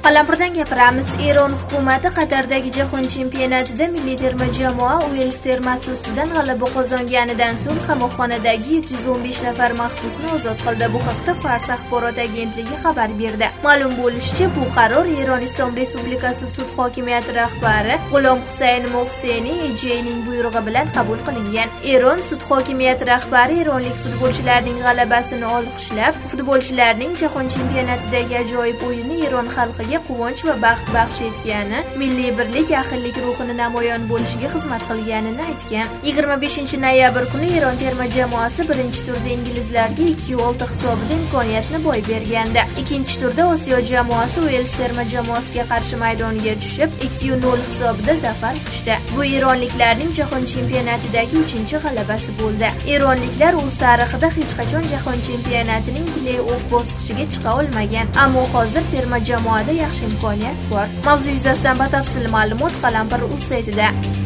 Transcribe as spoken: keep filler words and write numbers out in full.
Qalampirdan gapiramiz. Eron hukumati Qatardagi jahon chempionatida milliy terma jamoa Uels termasi ustidan g'alaba qozonganidan so'ng qamoqxonadagi yetti yuz o'n besh nafar mahbusni ozod qildi. Bu haqda Fars axborot agentligi xabar berdi. Ma'lum bo'lishicha, bu qaror Eron Islom Respublikasi sud hokimiyati rahbari G'ulom Husayn Mohseni Ejeyning buyrug'i bilan qabul qilingan. Eron sud hokimiyati rahbari eronlik futbolchilarning g'alabasini olqishlab, futbolchilarning jahon chempionatidagi ajoyib o'yini Eron xalqiga quvonch va baxt baxsh etgani, milliy birlik, ahillik ruhini namoyon bo'lishiga xizmat qilganini aytgan. yigirma beshinchi noyabr kuni Eron terma jamoasi birinchi turda inglizlarga ikki olti hisobida imkoniyatni boy bergandi. Ikkinchi turda Osiyo jamoasi Uels terma jamoasiga qarshi maydonga tushib, ikki nol hisobida zafar quchdi. Bu eronliklarning jahon chempionatidagi uchinchi g'alabasi bo'ldi. Eronliklar o'z tarixida hech qachon jahon chempionatining play-off bosqichiga chiqa olmagan, ammo hozir terma jamoada yaxshi imkoniyat bor. Mavzu yuzasidan batafsil ma'lumot Qalampir.uz saytida.